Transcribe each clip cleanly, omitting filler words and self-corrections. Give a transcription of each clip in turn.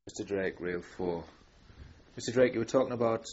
Mr. Drake, Reel 4. Mr. Drake, you were talking about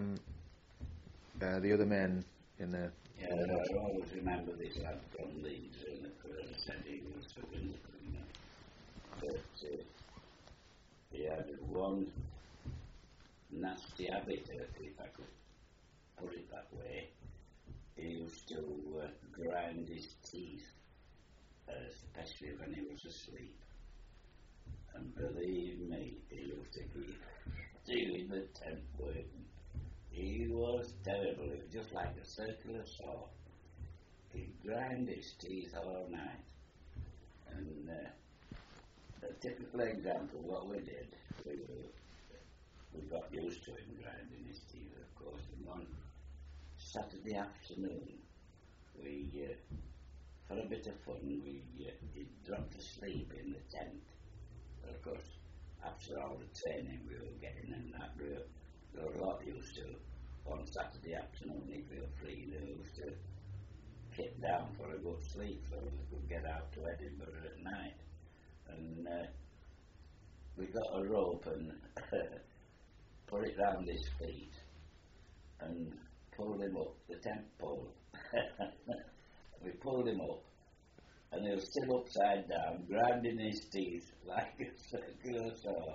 the other men in the... Yeah, I always remember this lad from Leeds in the career said he was for Winston. But he had one nasty habit, if I could put it that way. He used to grind his teeth, especially when he was asleep. And believe me, he used to keep doing the tent work. He was terrible. It was just like a circular saw. He'd grind his teeth all night. And a typical example, what we did, we got used to him grinding his teeth, of course. And one Saturday afternoon, we, for a bit of fun, he dropped asleep in the tent. Of course, after all the training we were getting and that, we were a lot used to, on Saturday afternoon, if we were free, they used to get down for a good sleep so we could get out to Edinburgh at night. And we got a rope and put it round his feet and pulled him up, the tent pole. We pulled him up. And he was still upside down, grinding his teeth like a circular saw.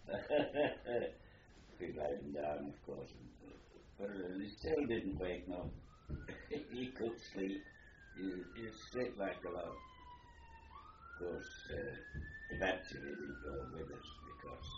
We let him down, of course, but he still didn't wake up. He could sleep. He slept like a log. Of course, eventually he didn't go with us because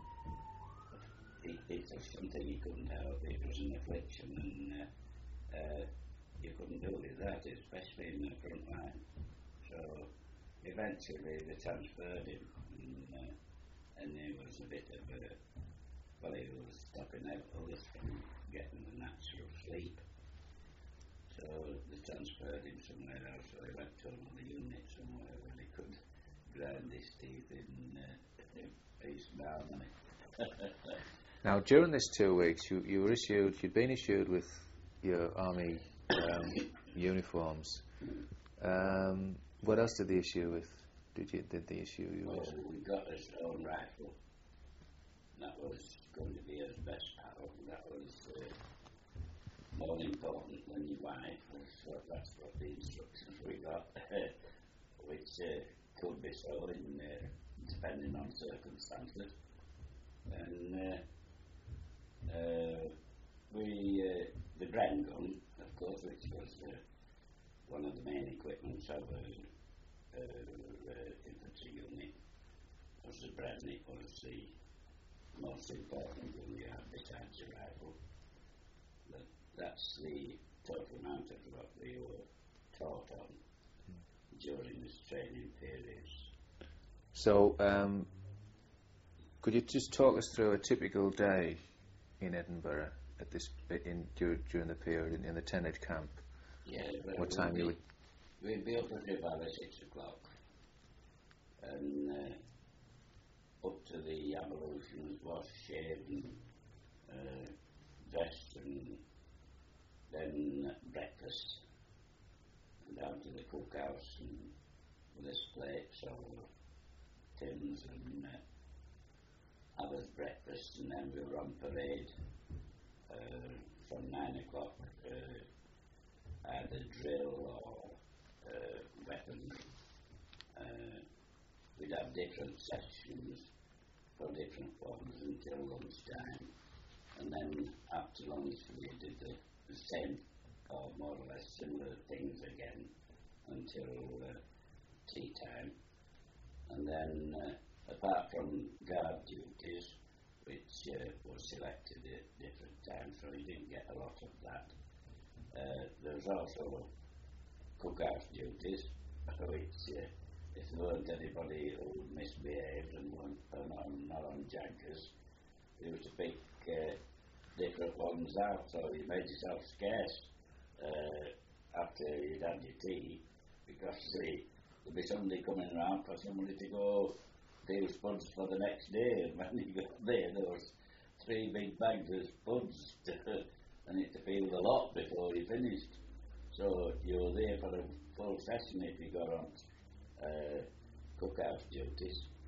it was something he couldn't help. It was an affliction, and you couldn't do with that, especially in the front line. So eventually they transferred him, and he was a bit of he was stopping out others from getting the natural sleep. So they transferred him somewhere else, so he went to another unit somewhere where he could grind his teeth in peace and harmony. Now, during this 2 weeks, you'd been issued with your army uniforms. What else did they issue with? Did they issue you with? We got his own rifle. That was going to be his best pal. That was more important than your wife. So that's what the instructions we got, which could be so in depending on circumstances. And the Bren gun, of course, which was one of the main equipments of infantry unit, was the Bren. It was the most important gun you had besides your rifle. But that's the total amount of what we were taught on during this training periods. So, could you just talk us through a typical day in Edinburgh at this during the period in the teenage camp? Yeah, what time you would? We'd be up at about 6 o'clock, and up to the ablutions, wash, shave, and dressed, and then breakfast, and down to the cookhouse and with his plates or tins and others breakfast, and then we were on parade from 9 o'clock. Either drill or weaponry. We'd have different sessions for different ones until lunchtime, and then after lunch we did the same or more or less similar things again until tea time. And then apart from guard duties, which was selected at different times, so you didn't get a lot of that. There was also cookhouse duties, which if there weren't anybody who misbehaved and weren't not on jaggers, you used to pick different ones out, so you made yourself scarce after you'd had your tea, because there'd be somebody coming around for somebody to go do spuds for the next day, and when you got there was 3 big bags of spuds and you had to peel the lot before you finished. So you were there for a full session if you got on cookhouse duties.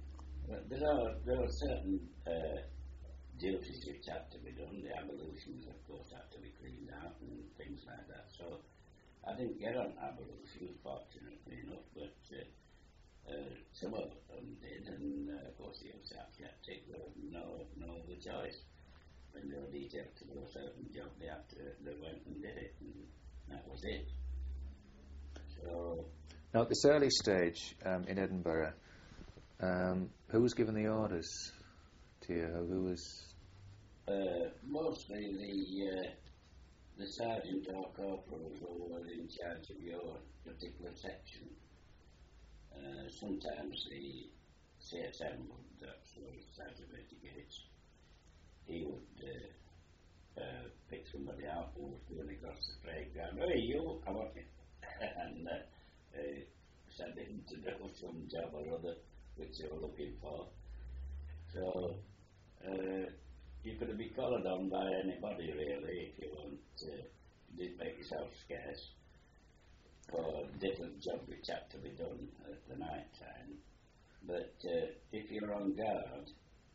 But there are certain duties which have to be done. The ablutions, of course, have to be cleaned out and things like that. So I didn't get on ablutions, fortunately enough, but some of them did, and of course the Asiatic were no other choice. When they were detailed to do a certain job, they went and did it, and that was it. So now, at this early stage in Edinburgh, who was giving the orders to you? Who was? Mostly the sergeant or corporal who was in charge of your particular section. Sometimes the CSM would, that's the Sergeant Gates, he would pick somebody out who was going across the playground. Hey, you, come on. And send him to do some job or other which they were looking for. So you could be collared on by anybody really if you want to did make yourself scarce for different jobs which had to be done at the night time. But if you're on guard,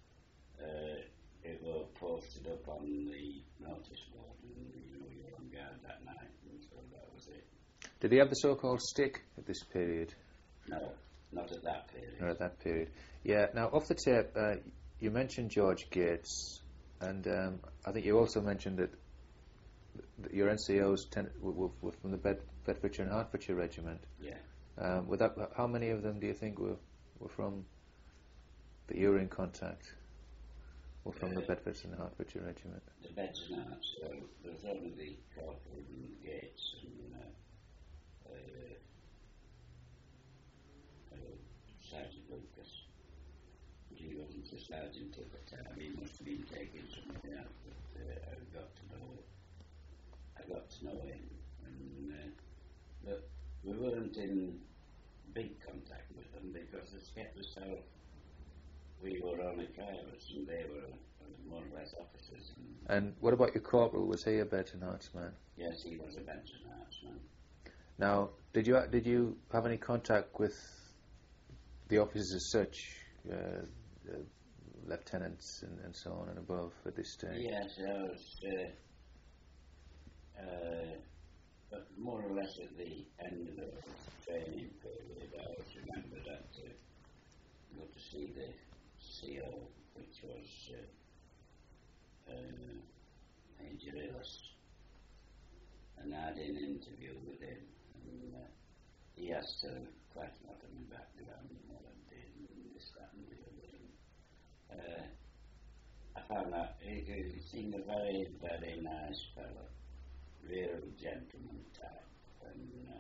it was posted up on the notice board, and you're on guard that night, and so that was it. Did he have the so-called stick at this period? No, not at that period. Not at that period. Yeah. Now, off the tape, you mentioned George Gates, and I think you also mentioned that your NCOs were from the Bedfordshire and Hertfordshire Regiment. Yeah. How many of them do you think were from that you were in contact? Were from the Bedfordshire and Hertfordshire Regiment? The Beds and Herts. So there's only the Corporal and Gates and Sergeant Lucas. But he wasn't a sergeant at the time. He must have been taken somewhere else. But I got to know him. And, but we weren't in big contact with them because it's kept us so. We were only privates and they were more or less officers. And what about your corporal? Was he a Beds and Herts man? Yes, he was a Beds and Herts man. Now, did you have any contact with the officers as such, lieutenants and so on and above at this stage? Yes, I was, but more or less at the end of the training period, I always remember that got to see the CO, which was Major Ellis, and I had an interview with him, and he asked quite a lot of my background and what I did, and this, that, and the other. And, I found out he seemed a very, very nice fellow, real gentleman type, and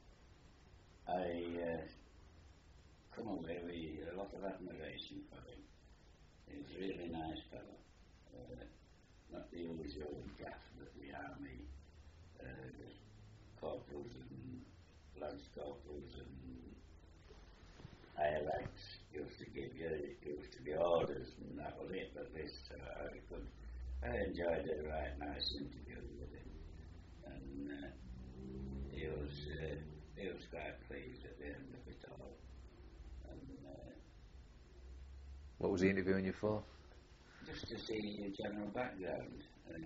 I come away with a lot of admiration for him. He was a really nice fellow. Not the usual gaff that the army corporals and lance corporals and higher ranks used to give you. It used to be orders, and that was it. But this, I enjoyed a right nice interview with him, and he was quite pleased at the end of it all. And what was he interviewing you for? just to see your general background, and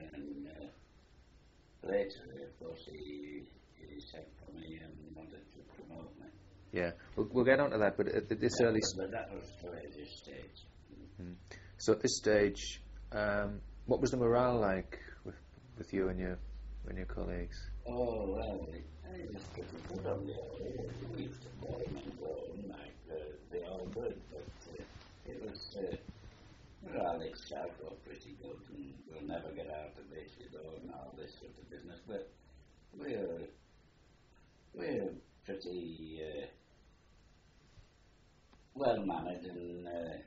later, of course, he sent for me and wanted to promote me. Yeah, we'll get on to that, but at this early But that was the latest stage. Mm. So at this stage, what was the morale like with you and your colleagues? Oh, well, it was pretty good on the other. We used to call them and go on like they all good, but it was morale itself was pretty good, and we'll never get out of this, and all this sort of business, but we're pretty well mannered and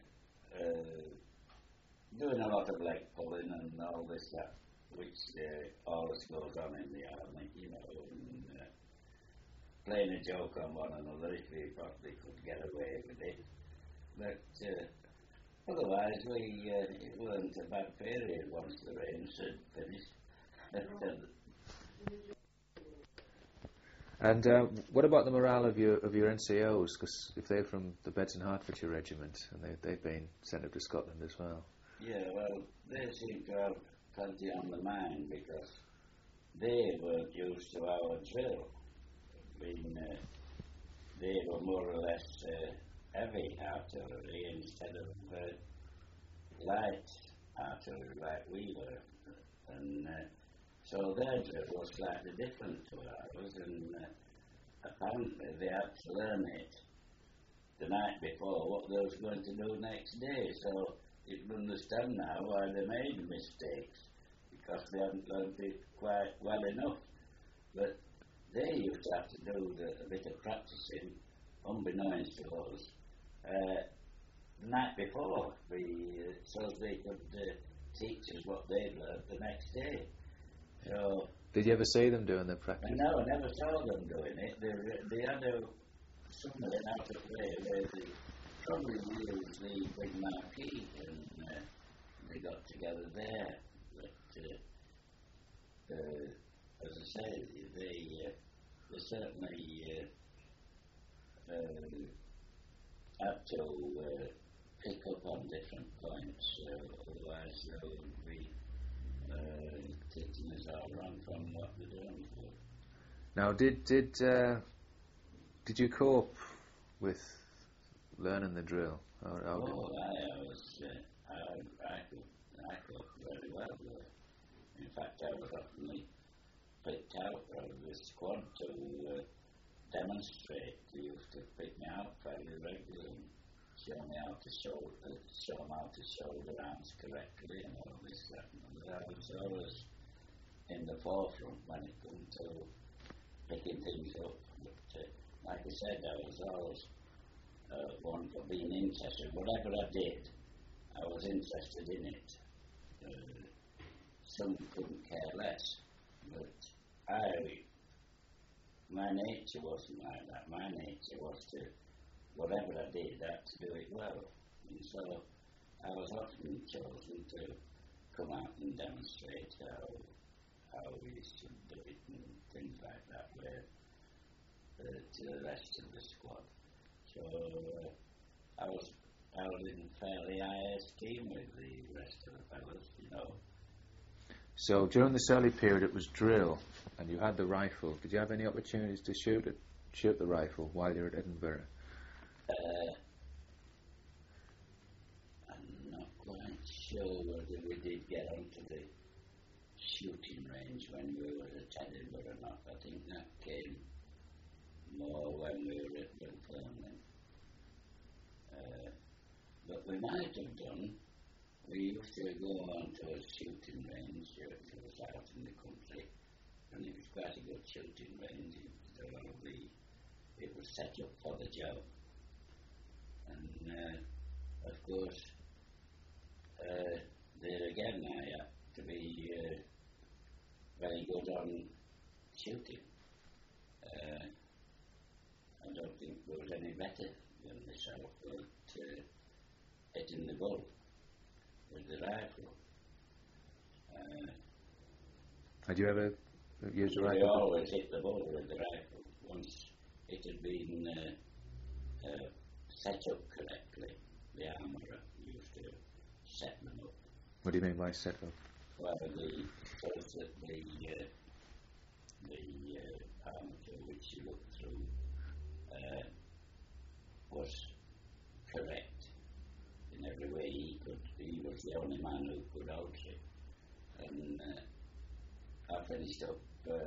doing a lot of leg pulling and all this that which always goes on in the army, and playing a joke on one another if we possibly could get away with it. But otherwise, it wasn't a bad period once the rains had finished. And what about the morale of your NCOs? Because if they're from the Beds and Hertfordshire Regiment, and they've been sent up to Scotland as well. Yeah, well, they seem to have plenty on the mind because they weren't used to our drill. I mean, they were more or less heavy artillery instead of light artillery like we were. And so their drill was slightly different to ours, and apparently they had to learn it the night before what they was going to do next day. So you can understand now why they made mistakes, because they hadn't learned it quite well enough. But they used to have to do a bit of practicing, unbeknownst to us, the night before, so they could teach us what they'd learned the next day. So, did you ever see them doing their practice? No, I never saw them doing it. They had somewhere out of there where they probably used the big marquee, and they got together there. But as I say, they certainly had to pick up on different points, otherwise they would be taking us all wrong from what we're doing for. Now, did you cope with learning the drill? I coped very well with it. In fact, I was often picked out of the squad to demonstrate. They used to pick me out fairly regularly and show me how to shoulder arms correctly and all this stuff. I was always in the forefront when it came to picking things up. But like I said, I was always one for being interested. Whatever I did, I was interested in it. Some couldn't care less, but my nature wasn't like that. My nature was to, whatever I did, I had to do it well. And so I was often chosen to come out and demonstrate how we should do it and things like that to the rest of the squad. So I was in fairly high esteem with the rest of the fellows, you know. So during this early period, it was drill, and you had the rifle. Did you have any opportunities to shoot the rifle while you were at Edinburgh? I'm not quite sure whether we did get onto the shooting range when we were at Edinburgh or not. I think that came more when we were at Dunfermline. But we might have done. We used to go on to a shooting range that was out in the country, and it was quite a good shooting range. It was set up for the job. And of course, there again I had to be very good on shooting. I don't think there was any better than myself at hitting the bull with the rifle. Had you ever used a rifle? We always hit the bull with the rifle. Once it had been set up correctly, the armourer used to set them up. What do you mean by set up? Well, so that the armature which you looked through was correct in every way he could. He was the only man who could alter it. And I finished up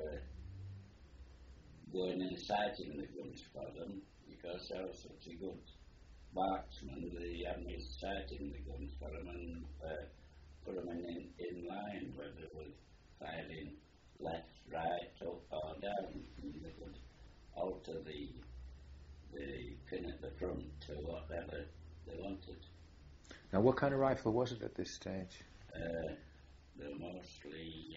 going and sighting the guns for them because I was such a good marksman. They had me sighting the guns for them and put them in line, whether they were firing left, right, up or down. And they could alter the pin at the front to whatever they wanted. Now, what kind of rifle was it at this stage? They're mostly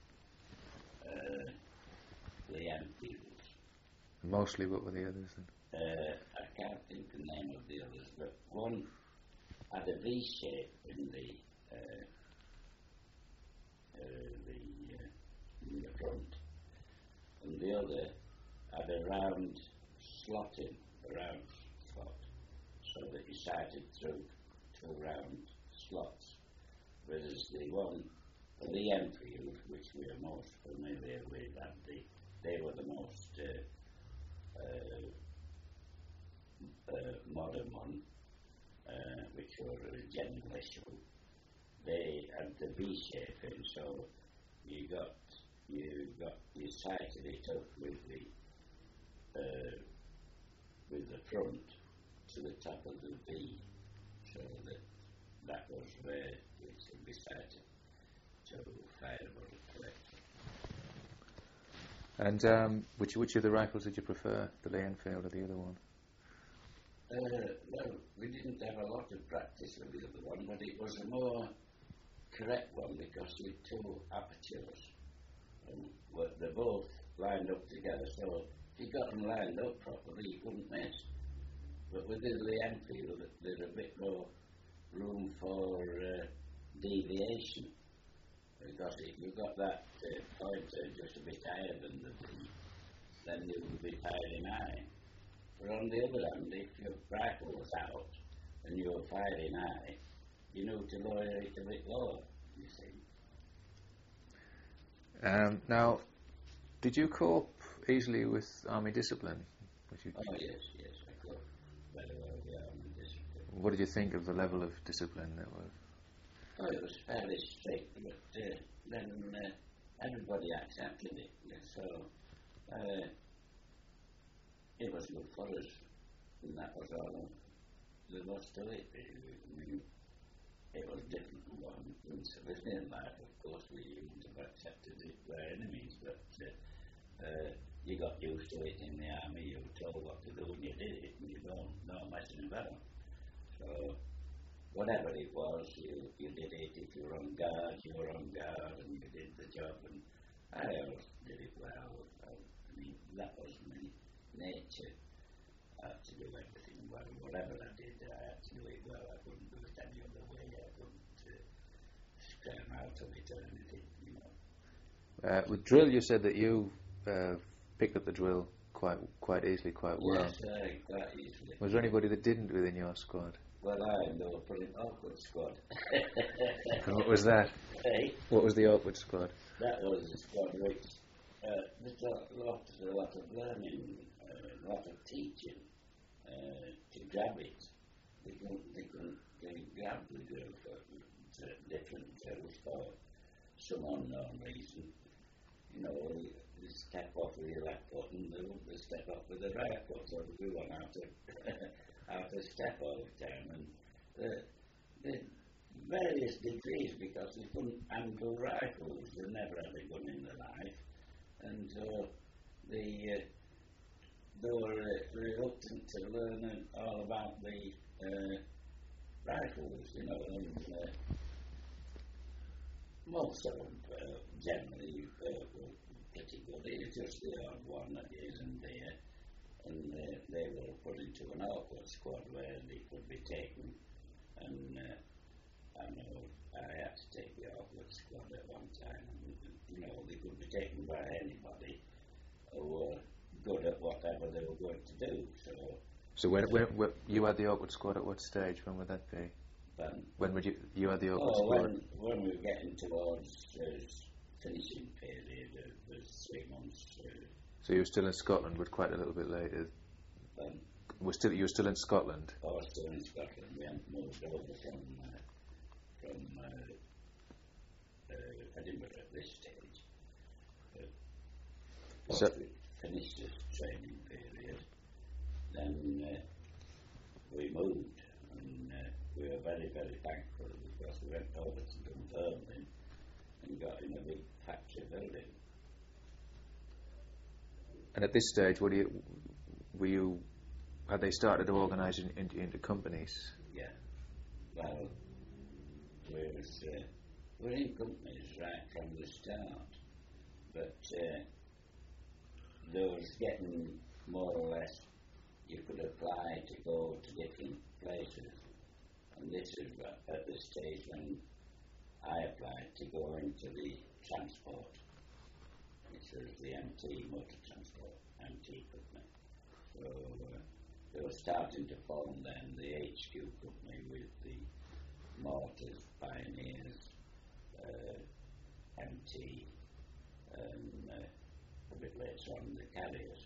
the Enfields. Mostly, what were the others then? I can't think the name of the others, but one had a V shape in the front, and the other had a round slot in, a round slot, so that you sighted through 2 round slots. Whereas the one, the Enfield, which we are most familiar with, and they were the most modern one, which were a general issue. They had the V shape in, so you sighted it up with the front to the top of the V, so that was where it should be sighted to fire a bullet correctly. And which of the rifles did you prefer, the Lee Enfield or the other one? Well, we didn't have a lot of practice with the other one, but it was a more correct one because with 2 apertures. They're both lined up together, so if you got them lined up properly, you couldn't miss. But with the Enfield, there's a bit more room for deviation, because if you've got that pointer just a bit higher than the V, then you will be firing high. But on the other hand, if your rifle was out and you were firing high, you knew to lower it a bit lower, you see. Now, did you cope easily with army discipline? Oh, yes, I could very well with the army discipline. What did you think of the level of discipline that was? Oh, it was fairly strict, but then everybody accepted it, so it was good for us, and that was all there was to it. I mean, it was different from civilian life, of course. We wouldn't have accepted it by any means, but you got used to it in the army. You were told what to do and you did it, and you don't know messing about. So whatever it was, you did it. If you were on guard, you were on guard, and you did the job, and I always did it well. I mean, that was my nature. I had to do everything well. Whatever I did, I had to do it well. I couldn't do it any other way. I couldn't scram out of it or anything, you know. With drill, you said that you picked up the drill quite easily, quite well. Yes, quite easily. Was there anybody that didn't within your squad? Well, I know a pretty awkward squad. And what was that? Hey? What was the awkward squad? That was a squad which there's a lot of learning, a lot of teaching to grab it. They couldn't grab the girl for different drills for some unknown reason. You know, they step off with your left foot and they step off with the right foot, so we went out to step all the time, and the various degrees, because they couldn't handle rifles, they never had a gun in their life, and so they were reluctant to learn all about the rifles, you know, and most of them generally were pretty good. It's just the odd one that isn't there, and they were put into an awkward squad where they could be taken, and I know I had to take the awkward squad at one time, and you know, they could be taken by anybody who were good at whatever they were going to do. So when you had the awkward squad, at what stage? When would that be? When would you had the awkward squad? When we were getting towards finishing period, it was 3 months. So you were still in Scotland, but quite a little bit later. You were still in Scotland? I was still in Scotland. We hadn't moved over from Edinburgh at this stage. Once we finished this training period, then we moved, and we were very, very thankful because we went over to Dunfermline and got in a big factory building. And at this stage, had they started to organise into companies? Yeah. Well, we're in companies right from the start, but there was getting more or less, you could apply to go to different places, and this is at the stage when I applied to go into the transport. It was the MT Motor Transport, MT company. So they were starting to form then the HQ company with the Motors, Pioneers, MT, and a bit later on the Carriers.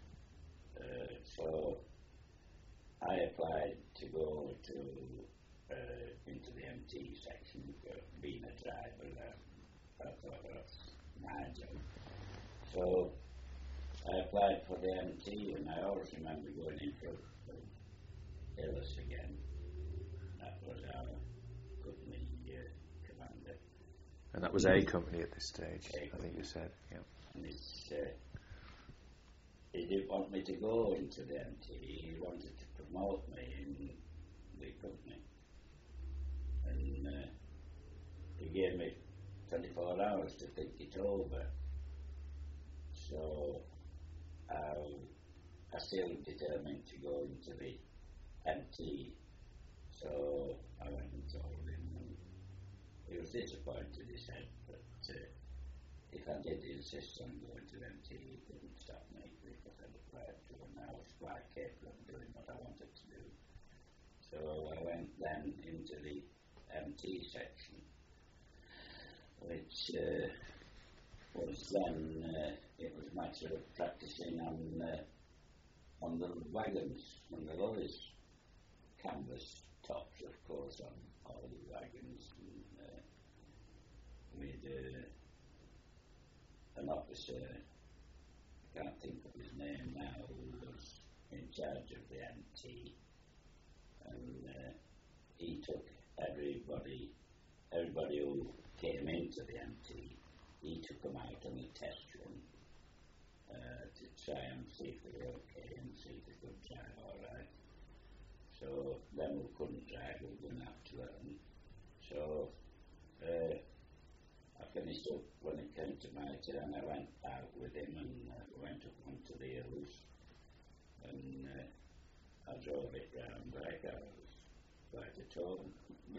So I applied to go into the MT section, being a driver. I thought that's my job. So I applied for the MT, and I always remember going in for Ellis again. That was our company commander. And that was A company at this stage, A I think you said. Yeah. And he didn't want me to go into the MT. He wanted to promote me in the company. And he gave me 24 hours to think it over. So I still determined to go into the MT. So I went and told him, and he was disappointed. He said that if I did insist on going to the MT, he couldn't stop me because I'd applied to, and I was quite capable of doing what I wanted to do. So I went then into the MT section, which was then it was a matter of practicing on the wagons, on the lorries, canvas tops, of course, on all the wagons. And we'd an officer, I can't think of his name now, who was in charge of the MT, and he took everybody who came into the MT, he took them out on a test run to try and see if they were okay and see if they could drive all right. So then we couldn't drive, we were going to have to learn. So I finished up when it came to my turn. I went out with him and went up onto the hills, and I drove it round like I was quite at home.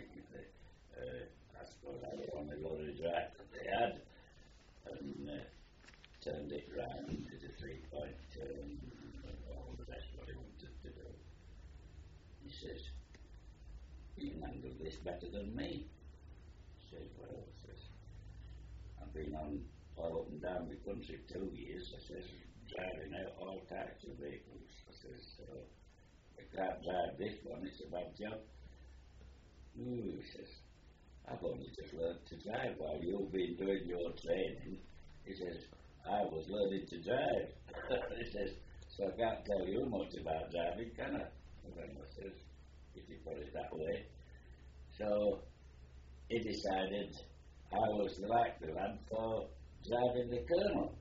I suppose I was the only lorry drive that they had, and turned it round, did a 3-point turn, and all the rest what he wanted to do. He says, "You can handle this better than me." I says, "Well," I says, "I've been on all up and down the country 2 years," I says, "driving out all types of vehicles." I says, "So I can't drive this one, it's a bad job." "Ooh," he says, "I've only just learned to drive while you've been doing your training." He says, "I was learning to drive." He says, "So I can't tell you much about driving, can I?" Well, I says, "If you put it that way." So he decided I was the likely lad for driving the Colonel.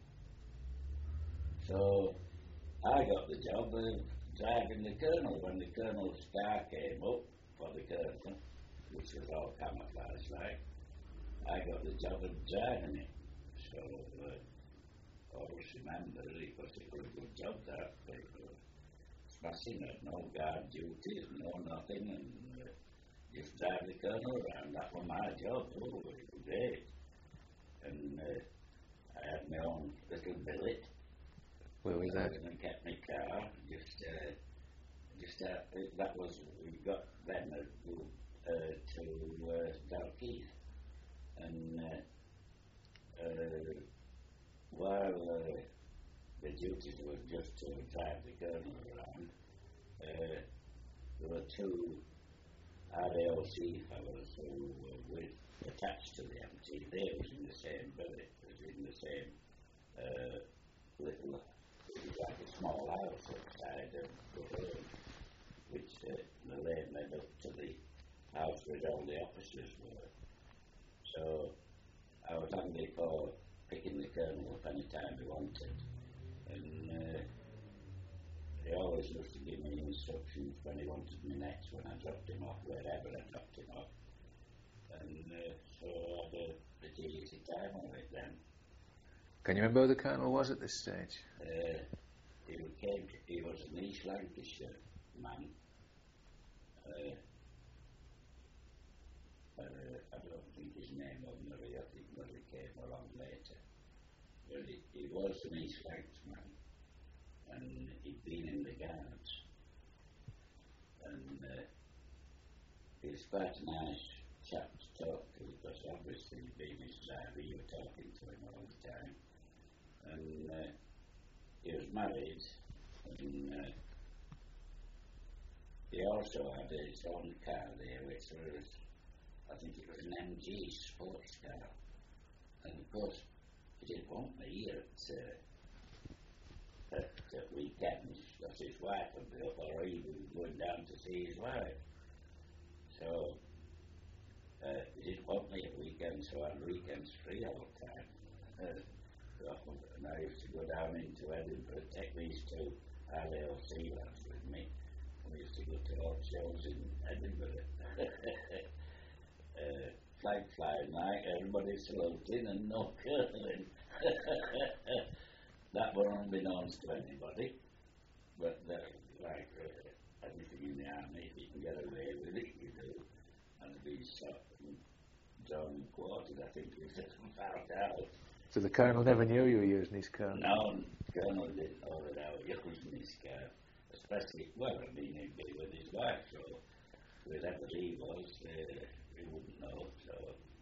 So I got the job of driving the Colonel when the Colonel's car came up for the Colonel, which was all camouflage like. I got the job of driving it. So I always remember it was a good job that. Smashing it, no guard duties, no nothing, and just drive the Colonel around. That was my job. Oh, it was great. And I had my own little billet. Where was that? And I kept my car. That was, we got then to Dalkeith. And while the duties were just to drive the Colonel around, there were 2 RAOC fellows who were attached to the MT. They was in the same billet, was in the same little, it was like a small house outside of the road, which the lane led up to the house where all the officers were. So I was handy for picking the Colonel up any time he wanted. And he always used to give me instructions when he wanted me next, when I dropped him off, wherever I dropped him off. And so I had a pretty easy time on it then. Can you remember who the Colonel was at this stage? He was an East Lancashire man. I don't think his name was Murray, I think Murray came along later. Well, he was an East Lancs man, and he'd been in the Guards, and he was quite a nice chap to talk to, because obviously being his driver, you were talking to him all the time, and he was married, and he also had his own car there, which was, I think it was an MG sports car, and of course he didn't want me at weekends, because his wife would be up, or he was going down to see his wife. So he didn't want me at weekends, so I had weekends free all the time. And I used to go down into Edinburgh, take these two RALC lads with me. We used to go to all shows in Edinburgh. Flag flying night, everybody saluting and no curling. That were unbeknownst to anybody, but like everything in the army, if you can get away with it, you do. And to be shot and drawn and quartered, I think he found out. So the Colonel never knew you were using his car? No, Colonel didn't know that I was using his car, especially, well, I mean, he'd be with his wife, so wherever he was, we wouldn't know, so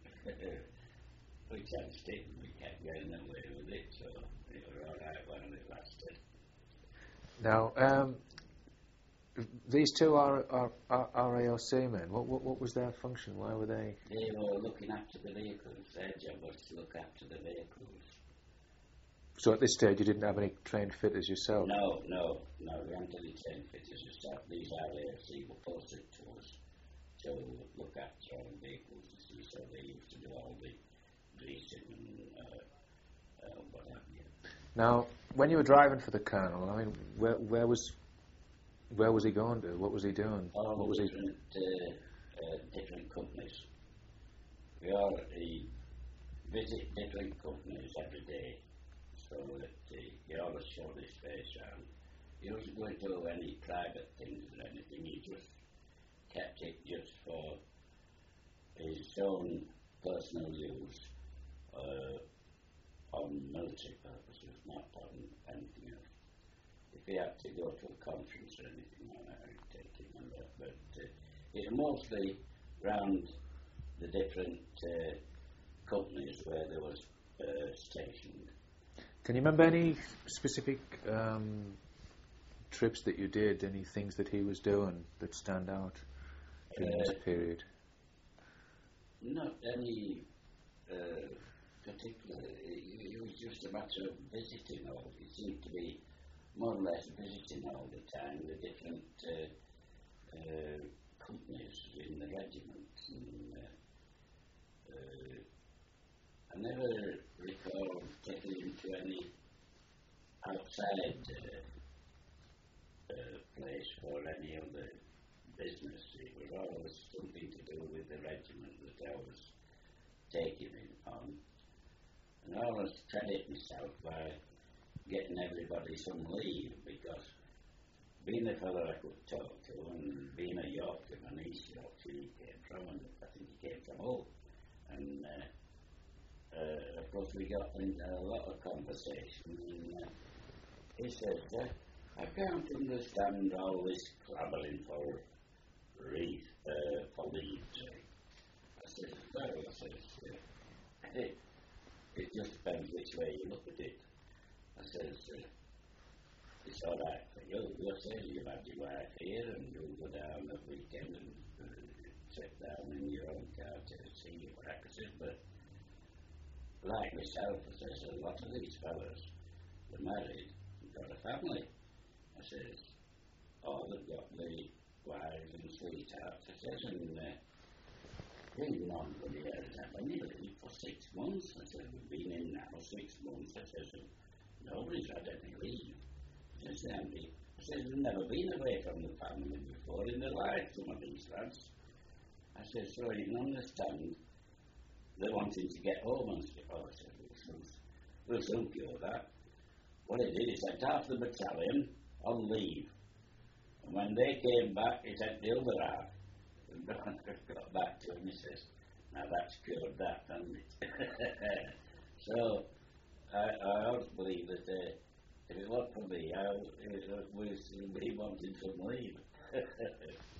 we chanced it and we kept getting away with it, so it was all right while it lasted. Now, these two are RALC men. What was their function? Why were they? They were looking after the vehicles. Their job was to look after the vehicles. So at this stage you didn't have any trained fitters yourself? No, we hadn't any trained fitters yourself. These RALC were posted to us to look after all the vehicles, you see, so they used to do all the greasing and what have you. Now, when you were driving for the Colonel, I mean, where was he going to? What was he doing? All what was different, different companies. We visit different companies every day, so that he always showed his face around. He wasn't going to do any private things or anything, he just kept it just for his own personal use, on military purposes, not on anything else. If he had to go to a conference or anything like that, I'd take him on that. But it's mostly round the different companies where there was stationed. Can you remember any specific trips that you did, any things that he was doing that stand out during this period? Not any particular. It was just a matter of visiting all. It seemed to be more or less visiting all the time the different companies in the regiment. And I never recall taking him to any outside place for any other business. It was always something to do with the regiment that I was taking him on. And I always credit myself by getting everybody some leave, because being a fellow I could talk to, and being a Yorkshireman, East Yorkshire he came from, and I think he came from Hull, and of course we got into a lot of conversation, and he says, I can't understand all this clamoring for leave. I said, well, it just depends which way you look at it. I says, it's all right for you. You say you've had your wife here, and you'll go down at weekend and sit down in your own car to see your wife. I said, but like myself, I says, a lot of these fellas, they're married, they've got a family. I says, oh, they've got the wives and sweethearts. I says, and nobody has had any leave for 6 months. I said, we've been in now 6 months. I says, nobody's had any leave. I says, Andy, I says, they've never been away from the family before in their life, some of these lads. I says, so you can understand they're wanting to get home and stuff. Oh, I said, we'll soon cure that. What he did, he sent half the battalion on leave. And when they came back, he sent the other half. And Don got back to him, he says, now that's cured that, hasn't it? So, I always believe that if it wasn't for me, it was me wanting some leave.